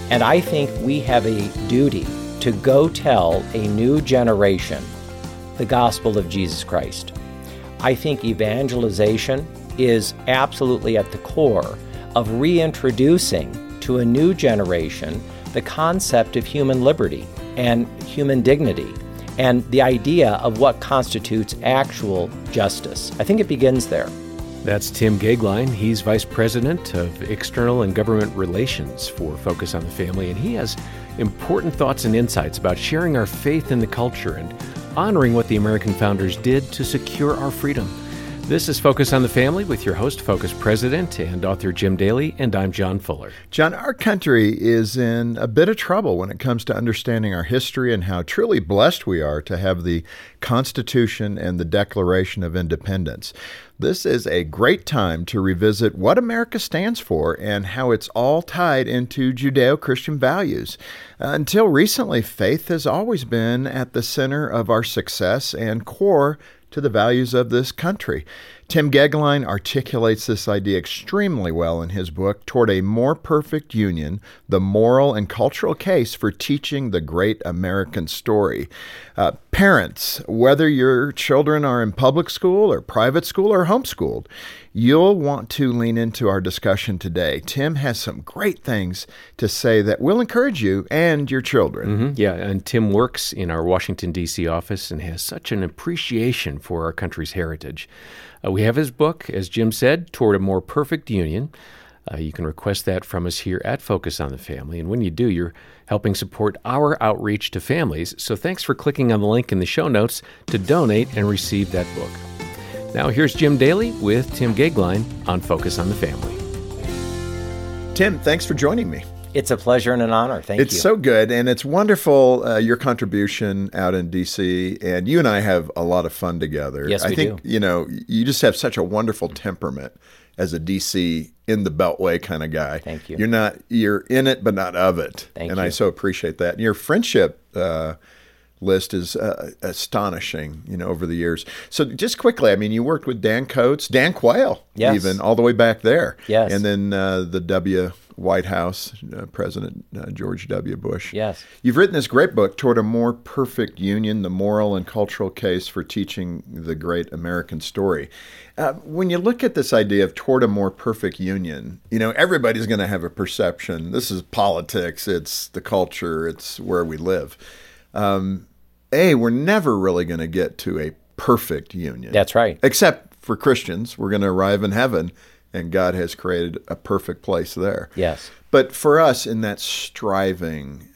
And I think we have a duty to go tell a new generation the gospel of Jesus Christ. I think evangelization is absolutely at the core of reintroducing to a new generation the concept of human liberty and human dignity and the idea of what constitutes actual justice. I think it begins there. That's Tim Goeglein. He's Vice President of External and Government Relations for Focus on the Family, and he has important thoughts and insights about sharing our faith in the culture and honoring what the American founders did to secure our freedom. This is Focus on the Family with your host, Focus President and author Jim Daly, and I'm John Fuller. John, our country is in a bit of trouble when it comes to understanding our history and how truly blessed we are to have the Constitution and the Declaration of Independence. This is a great time to revisit what America stands for and how it's all tied into Judeo-Christian values. Until recently, faith has always been at the center of our success and core to the values of this country. Tim Goeglein articulates this idea extremely well in his book, Toward a More Perfect Union, The Moral and Cultural Case for Teaching the Great American Story. Parents, whether your children are in public school or private school or homeschooled, you'll want to lean into our discussion today. Tim has some great things to say that will encourage you and your children. Mm-hmm. Yeah, and Tim works in our Washington, D.C. office and has such an appreciation for our country's heritage. We have his book, as Jim said, Toward a More Perfect Union. You can request that from us here at Focus on the Family. And when you do, you're helping support our outreach to families. So thanks for clicking on the link in the show notes to donate and receive that book. Now here's Jim Daly with Tim Goeglein on Focus on the Family. Tim, thanks for joining me. It's a pleasure and an honor. Thank you. It's so good, and it's wonderful, your contribution out in D.C., and you and I have a lot of fun together. Yes, we do. I think, you just have such a wonderful temperament as a D.C. in the Beltway kind of guy. Thank you. You're in it, but not of it. Thank and you. I so appreciate that. And your friendship list is astonishing, over the years. So just quickly, you worked with Dan Coates, Dan Quayle, yes, even all the way back there. Yes. And then the White House, President George W. Bush. Yes. You've written this great book, Toward a More Perfect Union, The Moral and Cultural Case for Teaching the Great American Story. When you look at this idea of toward a more perfect union, everybody's going to have a perception. This is politics. It's the culture. It's where we live. We're never really going to get to a perfect union. That's right. Except for Christians. We're going to arrive in heaven, and God has created a perfect place there. Yes. But for us in that striving,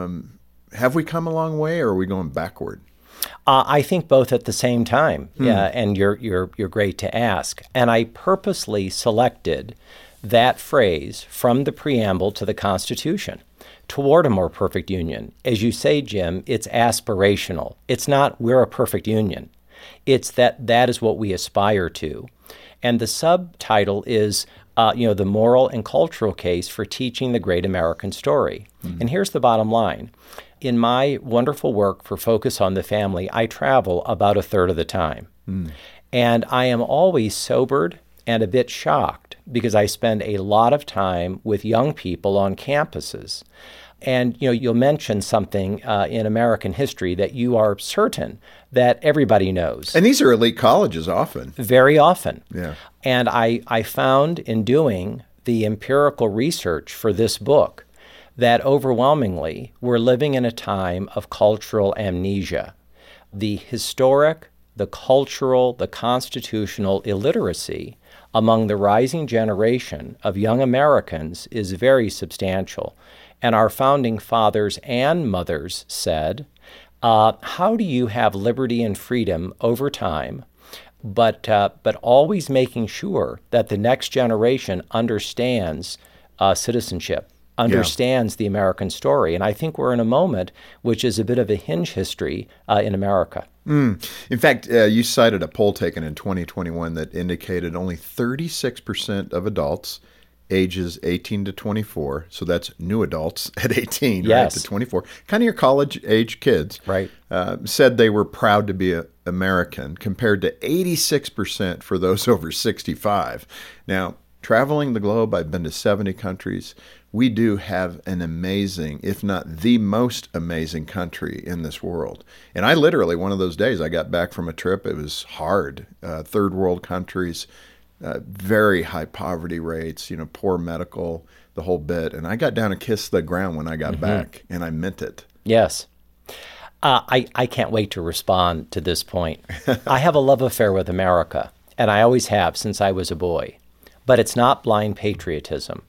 have we come a long way, or are we going backward? I think both at the same time. Yeah, and you're great to ask. And I purposely selected that phrase from the preamble to the Constitution. Toward a more perfect union. As you say, Jim, it's aspirational. It's not we're a perfect union. It's that is what we aspire to. And the subtitle is, the moral and cultural case for teaching the great American story. Mm-hmm. And here's the bottom line. In my wonderful work for Focus on the Family, I travel about a third of the time. Mm. And I am always sobered and a bit shocked because I spend a lot of time with young people on campuses. And, you'll mention something in American history that you are certain that everybody knows. And these are elite colleges often. Very often. Yeah. And I found in doing the empirical research for this book that overwhelmingly we're living in a time of cultural amnesia. The historic, the cultural, the constitutional illiteracy among the rising generation of young Americans is very substantial. And our founding fathers and mothers said, how do you have liberty and freedom over time, but always making sure that the next generation understands citizenship, understands the American story? And I think we're in a moment which is a bit of a hinge history in America. In fact, you cited a poll taken in 2021 that indicated only 36% of adults ages 18 to 24, so that's new adults at 18, yes, right, to 24, kind of your college-age kids, right, said they were proud to be American, compared to 86% for those over 65. Now, Traveling the globe, I've been to 70 countries. We do have an amazing, if not the most amazing country in this world. And I literally, one of those days, I got back from a trip. It was hard. Third world countries, very high poverty rates, poor medical, the whole bit. And I got down and kissed the ground when I got back, and I meant it. Yes. I can't wait to respond to this point. I have a love affair with America, and I always have since I was a boy. But it's not blind patriotism.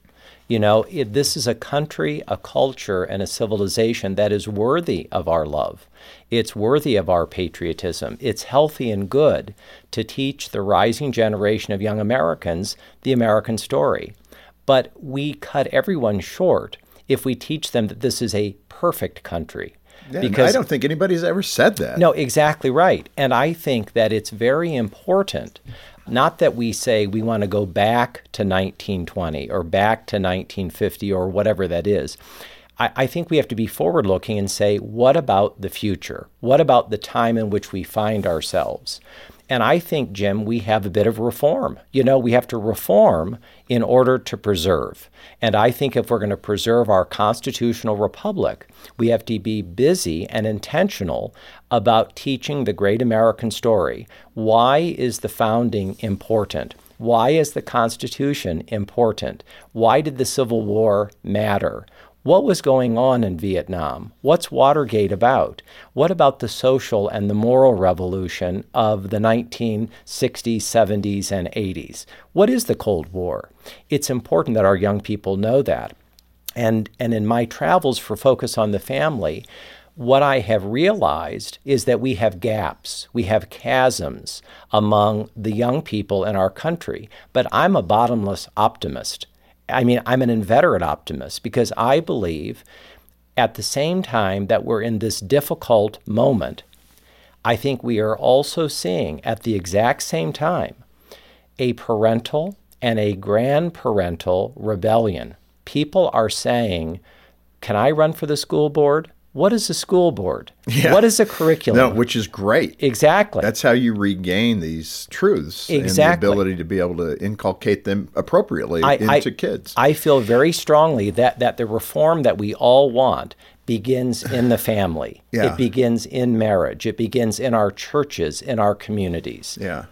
This is a country, a culture, and a civilization that is worthy of our love. It's worthy of our patriotism. It's healthy and good to teach the rising generation of young Americans the American story. But we cut everyone short if we teach them that this is a perfect country. Yeah, because I don't think anybody's ever said that. No, exactly right. And I think that it's very important, not that we say we want to go back to 1920 or back to 1950 or whatever that is. I think we have to be forward-looking and say, what about the future? What about the time in which we find ourselves? And I think, Jim, we have a bit of reform. We have to reform in order to preserve. And I think if we're going to preserve our constitutional republic, we have to be busy and intentional about teaching the great American story. Why is the founding important? Why is the Constitution important? Why did the Civil War matter? What was going on in Vietnam? What's Watergate about? What about the social and the moral revolution of the 1960s, 70s, and 80s? What is the Cold War? It's important that our young people know that. And in my travels for Focus on the Family, what I have realized is that we have gaps, we have chasms among the young people in our country. But I'm a bottomless optimist. I'm an inveterate optimist because I believe at the same time that we're in this difficult moment, I think we are also seeing at the exact same time a parental and a grandparental rebellion. People are saying, can I run for the school board? What is a school board? Yeah. What is a curriculum? No, which is great. Exactly. That's how you regain these truths and the ability to be able to inculcate them appropriately into kids. I feel very strongly that the reform that we all want begins in the family. Yeah. It begins in marriage. It begins in our churches, in our communities. Yeah.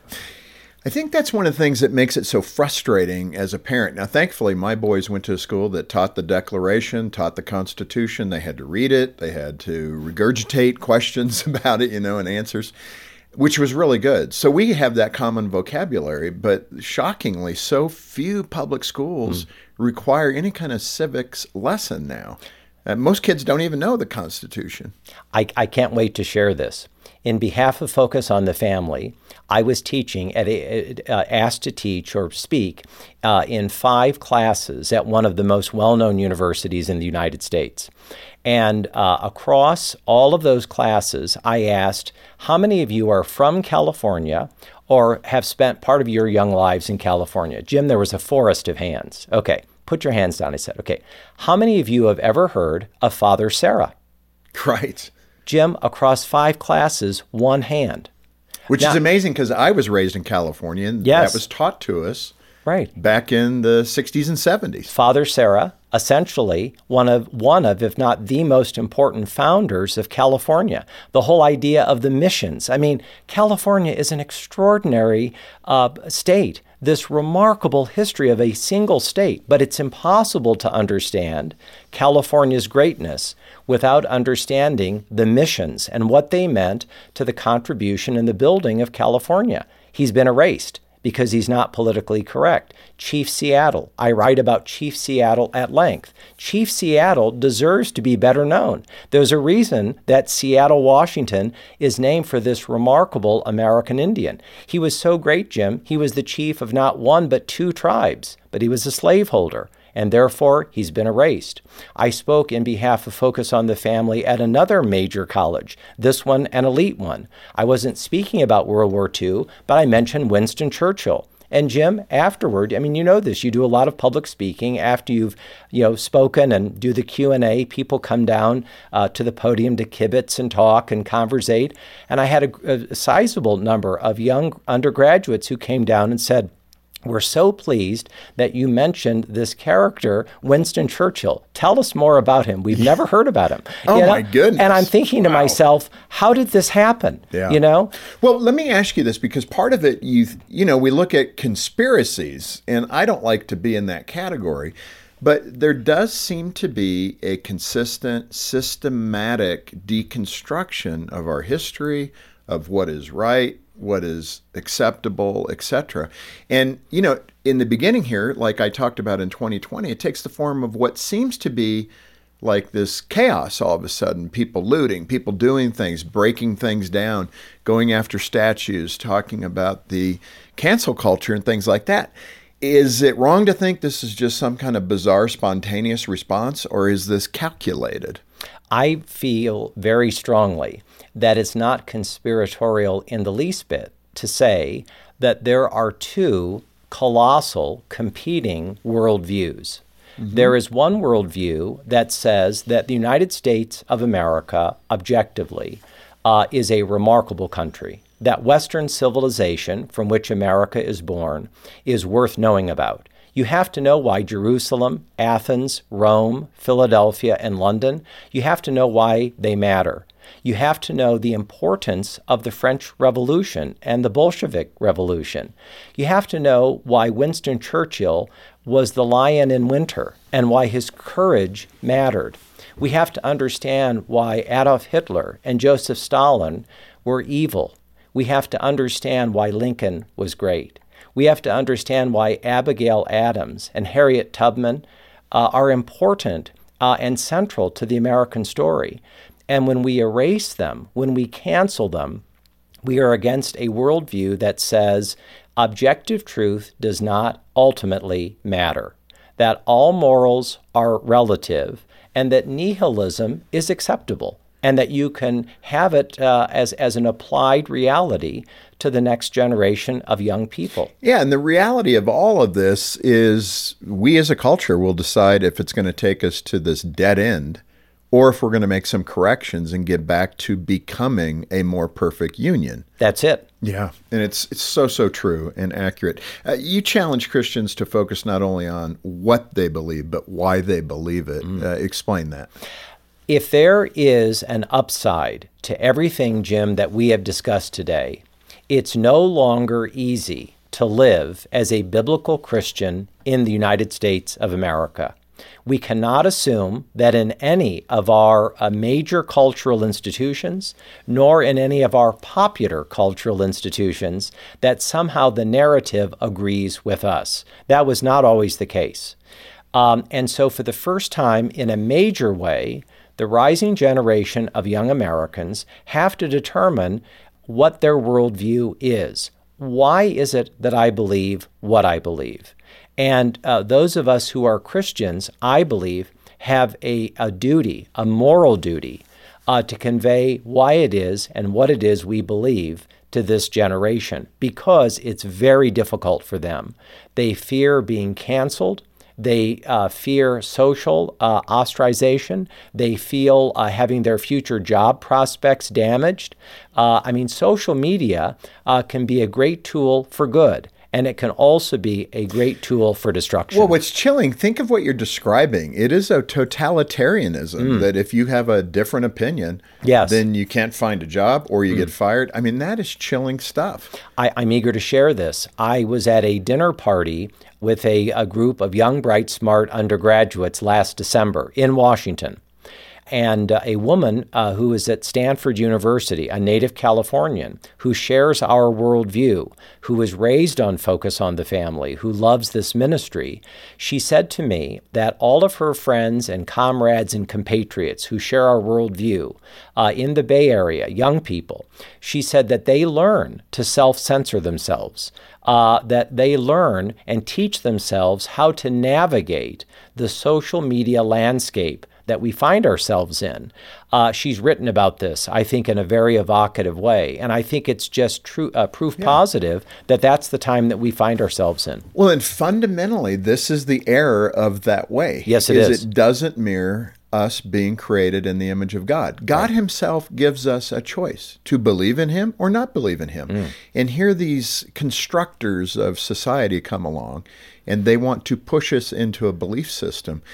I think that's one of the things that makes it so frustrating as a parent. Now, thankfully, my boys went to a school that taught the Declaration, taught the Constitution. They had to read it. They had to regurgitate questions about it, and answers, which was really good. So we have that common vocabulary, but shockingly, so few public schools require any kind of civics lesson now. Most kids don't even know the Constitution. I can't wait to share this. In behalf of Focus on the Family, I was teaching asked to teach or speak in 5 classes at one of the most well-known universities in the United States. And across all of those classes, I asked, how many of you are from California or have spent part of your young lives in California? Jim, there was a forest of hands. Okay, put your hands down. I said, okay, how many of you have ever heard of Father Sarah? Right. Jim, across 5 classes, 1 hand. Which is amazing because I was raised in California and that was taught to us back in the 60s and 70s. Father Sarah, essentially one of, if not the most important founders of California. The whole idea of the missions. California is an extraordinary state, this remarkable history of a single state, but it's impossible to understand California's greatness without understanding the missions and what they meant to the contribution in the building of California. He's been erased because he's not politically correct. Chief Seattle. I write about Chief Seattle at length. Chief Seattle deserves to be better known. There's a reason that Seattle, Washington is named for this remarkable American Indian. He was so great, Jim, he was the chief of not 1 but 2 tribes, but he was a slaveholder. And therefore, he's been erased. I spoke in behalf of Focus on the Family at another major college, this one an elite one. I wasn't speaking about World War II, but I mentioned Winston Churchill. And Jim, afterward, you know this, you do a lot of public speaking. After you've spoken and do the Q&A, people come down to the podium to kibitz and talk and conversate. And I had a sizable number of young undergraduates who came down and said, We're so pleased that you mentioned this character, Winston Churchill. Tell us more about him. We've never heard about him. Oh, my goodness. And I'm thinking to myself, how did this happen? Yeah. You know? Well, let me ask you this, because part of it, we look at conspiracies, and I don't like to be in that category, but there does seem to be a consistent, systematic deconstruction of our history, of what is right, what is acceptable, etc. And, in the beginning here, like I talked about in 2020, it takes the form of what seems to be like this chaos all of a sudden, people looting, people doing things, breaking things down, going after statues, talking about the cancel culture and things like that. Is it wrong to think this is just some kind of bizarre, spontaneous response, or is this calculated? I feel very strongly that it's not conspiratorial in the least bit to say that there are two colossal competing worldviews. Mm-hmm. There is one worldview that says that the United States of America, objectively, is a remarkable country, that Western civilization from which America is born is worth knowing about. You have to know why Jerusalem, Athens, Rome, Philadelphia, and London, you have to know why they matter. You have to know the importance of the French Revolution and the Bolshevik Revolution. You have to know why Winston Churchill was the lion in winter and why his courage mattered. We have to understand why Adolf Hitler and Joseph Stalin were evil. We have to understand why Lincoln was great. We have to understand why Abigail Adams and Harriet Tubman are important and central to the American story. And when we erase them, when we cancel them, we are against a worldview that says objective truth does not ultimately matter, that all morals are relative, and that nihilism is acceptable, and that you can have it as an applied reality to the next generation of young people. Yeah, and the reality of all of this is we as a culture will decide if it's going to take us to this dead end or if we're going to make some corrections and get back to becoming a more perfect union. That's it. Yeah, and it's so true and accurate. You challenge Christians to focus not only on what they believe, but why they believe it. Explain that. If there is an upside to everything, Jim, that we have discussed today, it's no longer easy to live as a biblical Christian in the United States of America. We cannot assume that in any of our major cultural institutions, nor in any of our popular cultural institutions, that somehow the narrative agrees with us. That was not always the case. And so for the first time in a major way, the rising generation of young Americans have to determine what their worldview is. Why is it that I believe what I believe? And those of us who are Christians, I believe, have a duty, a moral duty, to convey why it is and what it is we believe to this generation, because it's very difficult for them. They fear being canceled. They fear social ostracization. They feel having their future job prospects damaged. Social media can be a great tool for good, and it can also be a great tool for destruction. Well, what's chilling, think of what you're describing. It is a totalitarianism that if you have a different opinion, then you can't find a job or you get fired. I mean, that is chilling stuff. I'm eager to share this. I was at a dinner party with a group of young, bright, smart undergraduates last December in Washington. And a woman who is at Stanford University, a native Californian, who shares our worldview, who was raised on Focus on the Family, who loves this ministry, she said to me that all of her friends and comrades and compatriots who share our worldview in the Bay Area, young people, she said that they learn to self-censor themselves, that they learn and teach themselves how to navigate the social media landscape that we find ourselves in. She's written about this, I think, in a very evocative way. And I think it's just proof positive that that's the time that we find ourselves in. Well, and fundamentally, this is the error of that way. Yes, it is. It doesn't mirror us being created in the image of God. God himself gives us a choice to believe in him or not believe in him. And here these constructors of society come along, and they want to push us into a belief system.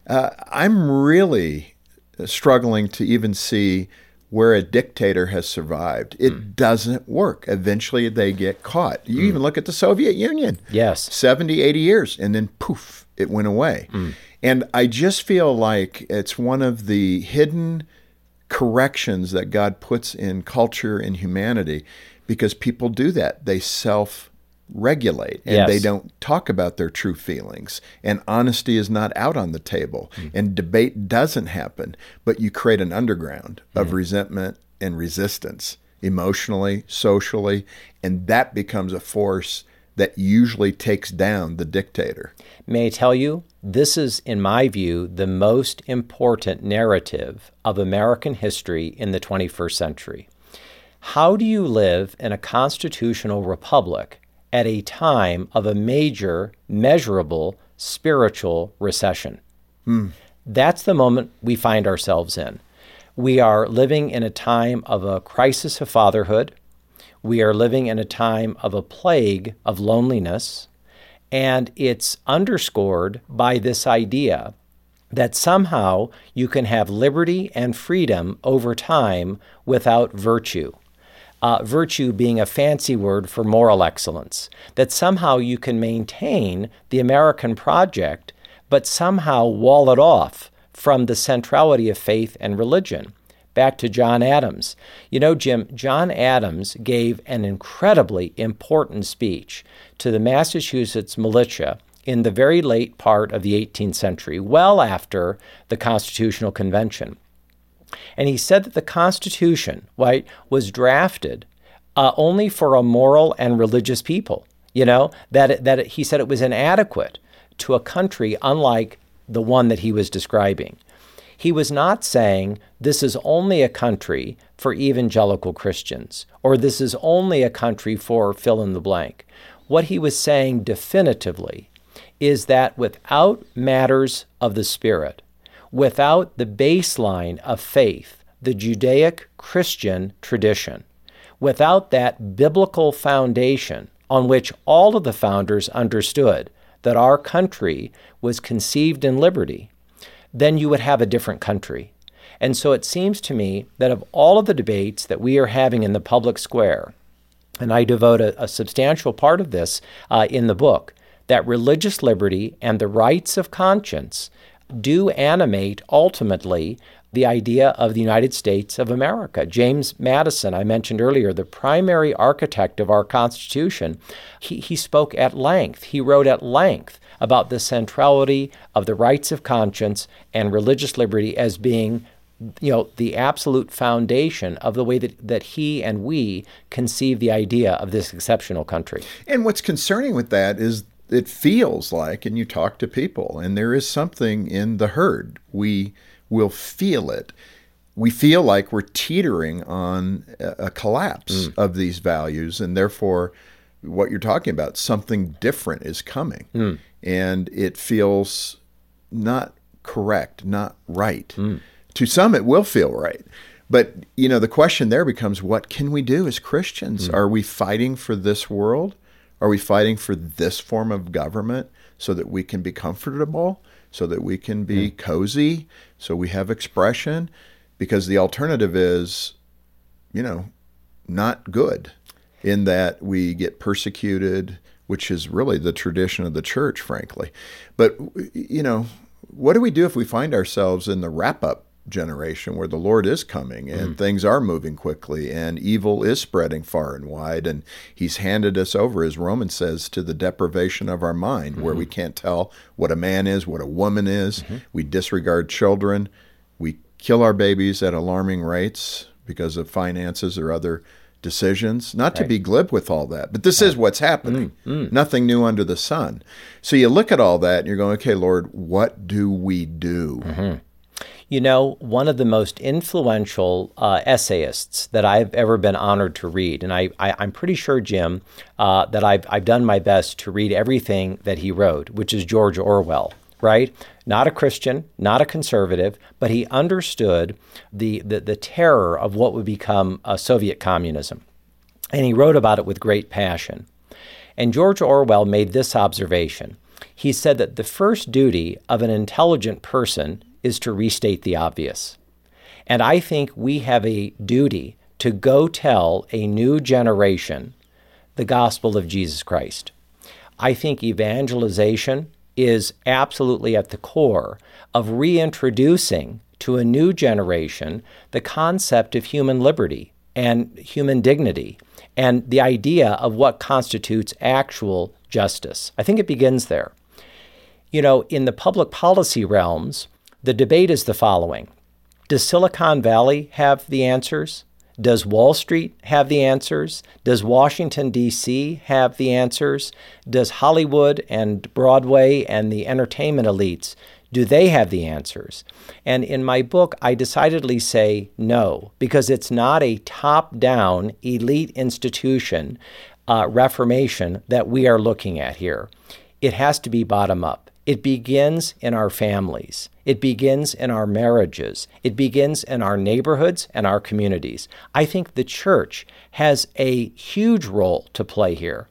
I'm really struggling to even see where a dictator has survived. It doesn't work. Eventually they get caught. You even look at the Soviet Union. Yes. 70, 80 years, and then poof, it went away. And I just feel like it's one of the hidden corrections that God puts in culture and humanity, because people do that. They self-regulate, and they don't talk about their true feelings. And honesty is not out on the table, and debate doesn't happen. But you create an underground of resentment and resistance, emotionally, socially, and that becomes a force that usually takes down the dictator. May I tell you, this is, in my view, the most important narrative of American history in the 21st century. How do you live in a constitutional republic at a time of a major, measurable spiritual recession? That's the moment we find ourselves in. We are living in a time of a crisis of fatherhood. We are living in a time of a plague of loneliness, and it's underscored by this idea that somehow you can have liberty and freedom over time without virtue. Virtue being a fancy word for moral excellence, that somehow you can maintain the American project, but somehow wall it off from the centrality of faith and religion. Back to John Adams. You know, Jim, John Adams gave an incredibly important speech to the Massachusetts militia in the very late part of the 18th century, well after the Constitutional Convention. And he said that the Constitution, was drafted only for a moral and religious people. You know, that he said it was inadequate to a country unlike the one that he was describing. He was not saying this is only a country for evangelical Christians, or this is only a country for fill in the blank. What he was saying definitively is that without matters of the Spirit, without the baseline of faith, the Judaic Christian tradition, without that biblical foundation on which all of the founders understood that our country was conceived in liberty, then you would have a different country. And so it seems to me that of all of the debates that we are having in the public square, and I devote a substantial part of this in the book, that religious liberty and the rights of conscience do animate ultimately the idea of the United States of America. James Madison, I mentioned earlier, the primary architect of our Constitution, he spoke at length. He wrote at length about the centrality of the rights of conscience and religious liberty as being, the absolute foundation of the way that he and we conceive the idea of this exceptional country. And what's concerning with that is it feels like, and you talk to people, and there is something in the herd. We will feel it. We feel like we're teetering on a collapse of these values, and therefore what you're talking about, something different is coming. And it feels not correct, not right. To some, it will feel right. But, the question there becomes, what can we do as Christians? Are we fighting for this world? Are we fighting for this form of government so that we can be comfortable, so that we can be cozy, so we have expression? Because the alternative is, not good, in that we get persecuted, which is really the tradition of the church, frankly. But, what do we do if we find ourselves in the wrap-up generation where the Lord is coming and things are moving quickly and evil is spreading far and wide, and he's handed us over, as Romans says, to the deprivation of our mind, where we can't tell what a man is, what a woman is. We disregard children. We kill our babies at alarming rates because of finances or other decisions. Not to be glib with all that, but this is what's happening. Nothing new under the sun. So you look at all that and you're going, okay, Lord, what do we do? One of the most influential essayists that I've ever been honored to read, and I'm pretty sure, Jim, that I've done my best to read everything that he wrote, which is George Orwell, right? Not a Christian, not a conservative, but he understood the terror of what would become Soviet communism. And he wrote about it with great passion. And George Orwell made this observation. He said that the first duty of an intelligent person is to restate the obvious. And I think we have a duty to go tell a new generation the gospel of Jesus Christ. I think evangelization is absolutely at the core of reintroducing to a new generation the concept of human liberty and human dignity and the idea of what constitutes actual justice. I think it begins there. You know, in the public policy realms, the debate is the following. Does Silicon Valley have the answers? Does Wall Street have the answers? Does Washington, D.C. have the answers? Does Hollywood and Broadway and the entertainment elites, do they have the answers? And in my book, I decidedly say no, because it's not a top-down elite institution reformation that we are looking at here. It has to be bottom-up. It begins in our families. It begins in our marriages. It begins in our neighborhoods and our communities. I think the church has a huge role to play here.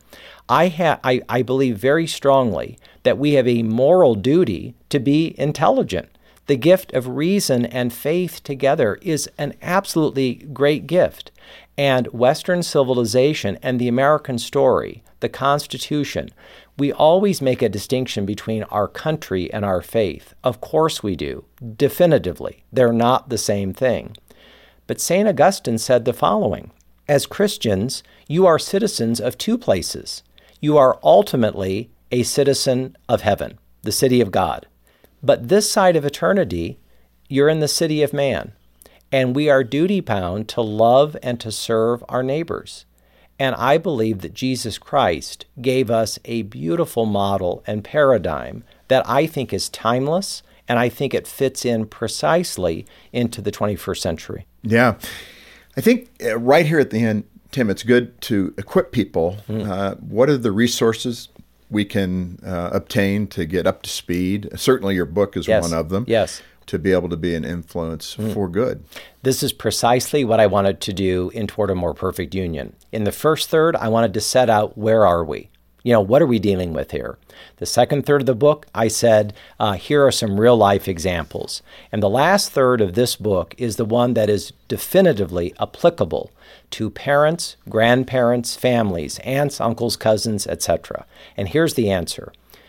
I believe very strongly that we have a moral duty to be intelligent. The gift of reason and faith together is an absolutely great gift. And Western civilization and the American story, the Constitution, we always make a distinction between our country and our faith. Of course we do, definitively. They're not the same thing. But St. Augustine said the following, as Christians, you are citizens of two places. You are ultimately a citizen of heaven, the city of God. But this side of eternity, you're in the city of man. And we are duty-bound to love and to serve our neighbors. And I believe that Jesus Christ gave us a beautiful model and paradigm that I think is timeless, and I think it fits in precisely into the 21st century. Yeah. I think right here at the end, Tim, it's good to equip people. What are the resources we can obtain to get up to speed? Certainly your book is one of them. Yes. To be able to be an influence for good. This is precisely what I wanted to do in Toward a More Perfect Union. In the first third, I wanted to set out, where are we? You know, what are we dealing with here? The second third of the book, I said, here are some real-life examples. And the last third of this book is the one that is definitively applicable to parents, grandparents, families, aunts, uncles, cousins, etc. And here's the answer.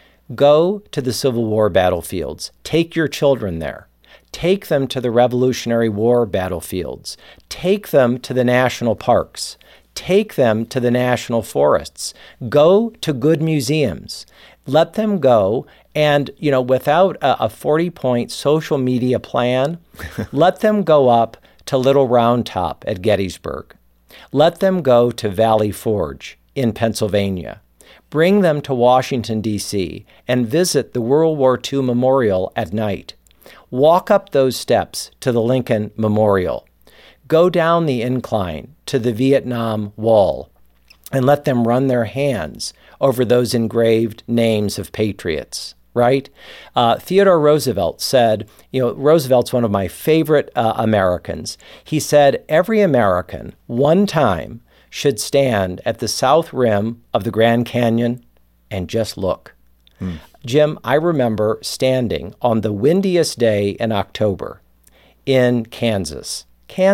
Go to the Civil War battlefields. Take your children there. Take them to the Revolutionary War battlefields. Take them to the national parks. Take them to the national forests. Go to good museums. Let them go and, you know, without a 40-point social media plan, let them go up to Little Round Top at Gettysburg. Let them go to Valley Forge in Pennsylvania. Bring them to Washington, D.C., and visit the World War II Memorial at night. Walk up those steps to the Lincoln Memorial. Go down the incline to the Vietnam Wall and let them run their hands over those engraved names of patriots, right? Theodore Roosevelt said, you know, Roosevelt's one of my favorite Americans. He said, every American, one time, should stand at the south rim of the Grand Canyon and just look. Jim, I remember standing on the windiest day in October in Kansas,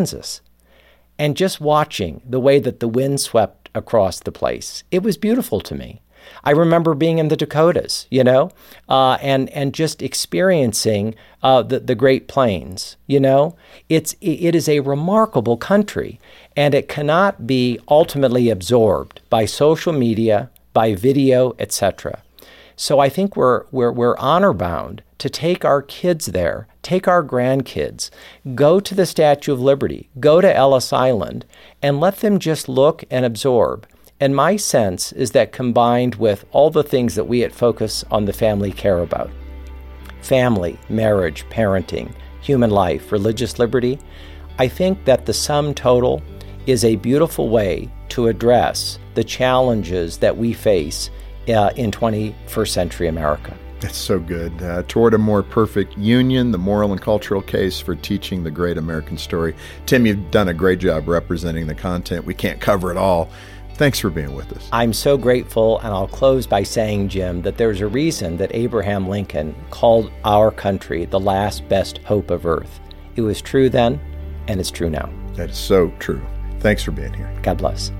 and just watching the way that the wind swept across the place. It was beautiful to me. I remember being in the Dakotas, you know, and just experiencing the Great Plains, you know. It is a remarkable country, and it cannot be ultimately absorbed by social media, by video, etc. So I think we're honor-bound to take our kids there, take our grandkids, go to the Statue of Liberty, go to Ellis Island, and let them just look and absorb. And my sense is that combined with all the things that we at Focus on the Family care about, family, marriage, parenting, human life, religious liberty, I think that the sum total is a beautiful way to address the challenges that we face in 21st century America. That's so good. Toward a More Perfect Union, the moral and cultural case for teaching the great American story. Tim, you've done a great job representing the content. We can't cover it all. Thanks for being with us. I'm so grateful, and I'll close by saying, Jim, that there's a reason that Abraham Lincoln called our country the last best hope of earth. It was true then, and it's true now. That is so true. Thanks for being here. God bless.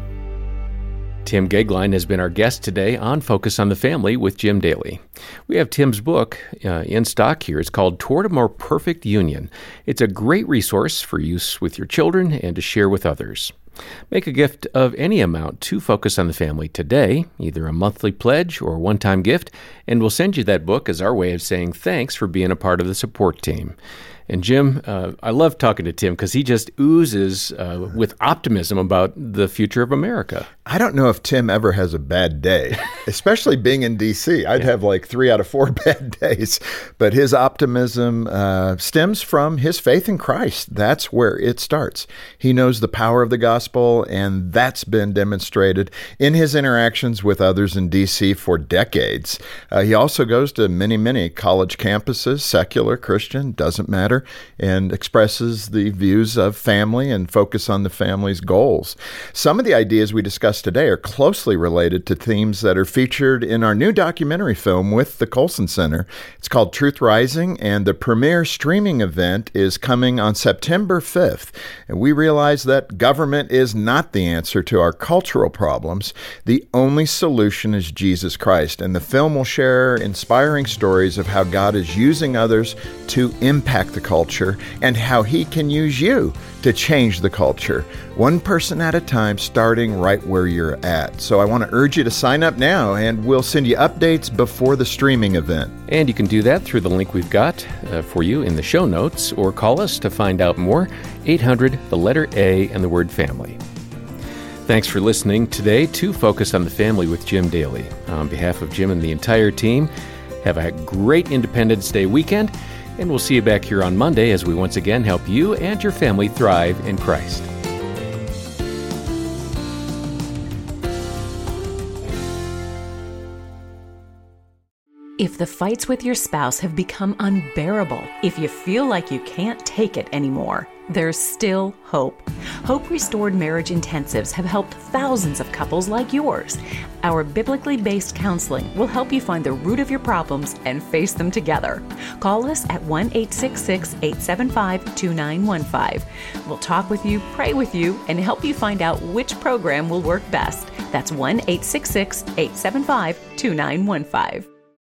Tim Goeglein has been our guest today on Focus on the Family with Jim Daly. We have Tim's book in stock here. It's called Toward a More Perfect Union. It's a great resource for use with your children and to share with others. Make a gift of any amount to Focus on the Family today, either a monthly pledge or a one-time gift, and we'll send you that book as our way of saying thanks for being a part of the support team. And Jim, I love talking to Tim because he just oozes with optimism about the future of America. I don't know if Tim ever has a bad day, especially being in D.C. I'd have like 3 out of 4 bad days. But his optimism stems from his faith in Christ. That's where it starts. He knows the power of the gospel, and that's been demonstrated in his interactions with others in D.C. for decades. He also goes to many, many college campuses, secular, Christian, doesn't matter, and expresses the views of family and focus on the family's goals. Some of the ideas we discussed today are closely related to themes that are featured in our new documentary film with the Colson Center. It's called Truth Rising, and the premiere streaming event is coming on September 5th. And we realize that government is not the answer to our cultural problems. The only solution is Jesus Christ, and the film will share inspiring stories of how God is using others to impact the culture and how He can use you to change the culture, one person at a time, starting right where you're at. So I want to urge you to sign up now, and we'll send you updates before the streaming event. And you can do that through the link we've got for you in the show notes, or call us to find out more, 800, the letter A, and the word family. Thanks for listening today to Focus on the Family with Jim Daly. On behalf of Jim and the entire team, have a great Independence Day weekend, and we'll see you back here on Monday as we once again help you and your family thrive in Christ. If the fights with your spouse have become unbearable, if you feel like you can't take it anymore, there's still hope. Hope Restored Marriage Intensives have helped thousands of couples like yours. Our biblically based counseling will help you find the root of your problems and face them together. Call us at 1-866-875-2915. We'll talk with you, pray with you, and help you find out which program will work best. That's 1-866-875-2915.